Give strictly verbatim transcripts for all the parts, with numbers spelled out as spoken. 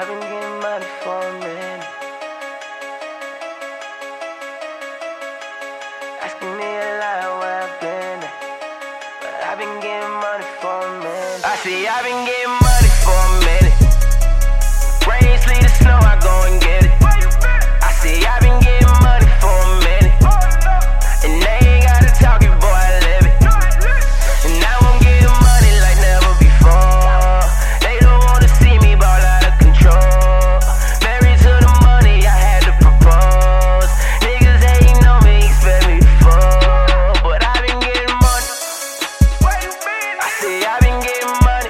I've been getting money for a minute. Asking me a lot where I've been at, but I've been getting money for a minute. I see I've been getting money for a minute. Rain, sleet, or snow, I go and get it. I see I've been getting money for a minute, and they ain't gotta talk it, boy, I live it. And now I'm getting money like never before. They don't wanna see me ball out of control. Married to the money, I had to propose. Niggas hating on me, expect me to fall, but I've been getting money. I see I've been getting money.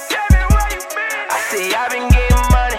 I see I've been getting money.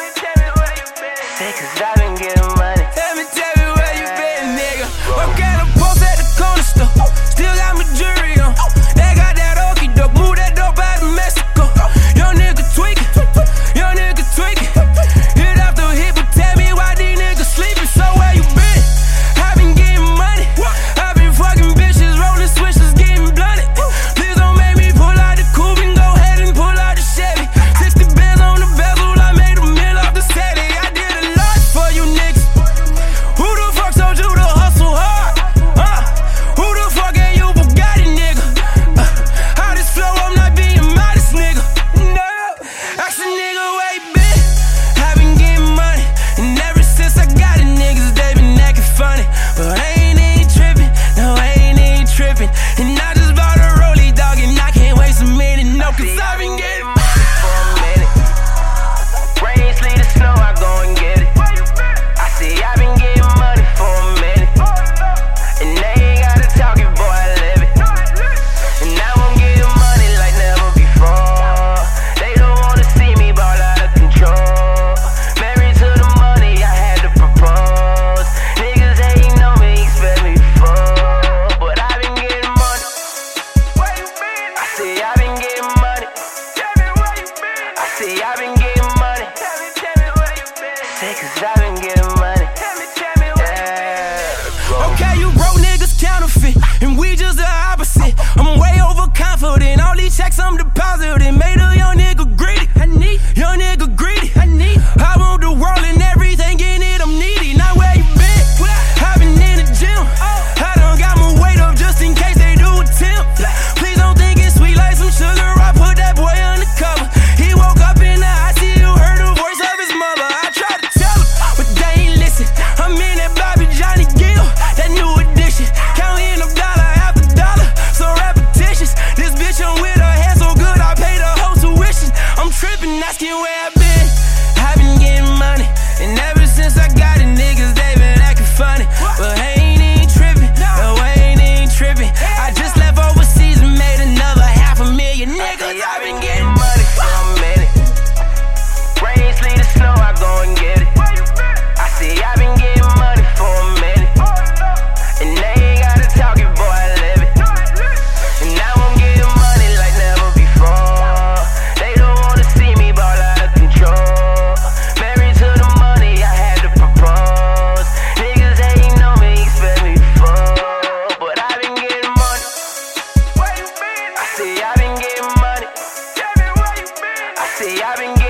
Say cause I've been getting money. Tell me, tell me where you been, nigga. Work at a post at the corner store. Still got my jury on. They got that okey doke. Move that dope out of Mexico. Young nigga tweaking. Young nigga tweaking. Hit after hit, but tell me why these niggas sleeping. So where you been? I been getting money. I been fucking bitches, rolling switches, getting blunted. Please don't make me pull out the coupe and go ahead and pull out the Chevy. sixty bands on the bezel, I made a meal off the steady. I did a lot for you niggas. Who the fuck told you to hustle hard? Uh, who the fuck gave you Bugatti, nigga? Uh, how this flow, I'm not being modest, nigga. No, ask a nigga where you been. I been getting money, and ever since I got it, niggas, they been acting funny. But I ain't even tripping, no, I ain't even tripping. And I just bought a rollie, dog, and I can't waste a minute, no, cause I been getting money for a minute. Rain, sleet, or snow, I go and get it. I see I've been getting money for a minute, and they ain't gotta talk it, boy, I live it. And now I'm getting money like never before. They don't wanna see me ball out of control. Married to the money, I had to propose. Niggas hating on me, expect me to fall, but I've been getting money. I see I've been getting money. I see I've been getting money. Say cause I've been getting money. Yeah. Okay, you broke niggas counterfeit, and we just the opposite. I'm way overconfident, all these checks I'm depositing. Made a young nigga greedy, I need. Young nigga greedy, I need. I want the world and everything in it, I'm needy. Now where you been? I been in the gym. I done got my weight up just in case they do attempt. Please don't think it's sweet like some sugar, I put that boy undercover. He woke up in the I C U, heard the voice of his mother. I tried to tell him, but they ain't listen. I'm in that Bobby Johnny Gill, that new addiction. Counting up dollar after dollar, so repetitious. This bitch I'm with her head so good, I paid her whole tuition. I'm tripping, asking where I been. I been getting money, and ever since I got it, niggas they been acting funny. But I ain't even tripping, no, I ain't even tripping. I just left overseas and made another half a million, niggas. I've been getting money for a minute. Rain, sleet, or snow, I go and get it. I see I've been getting money for a minute, and they ain't gotta talk it, boy, I live it. And now I'm getting money like never before. They don't wanna see me ball out of control. Married to the money, I had to propose. Niggas hating on me, expect me to fall, but I've been getting money. I see I've been getting money. I see I've been getting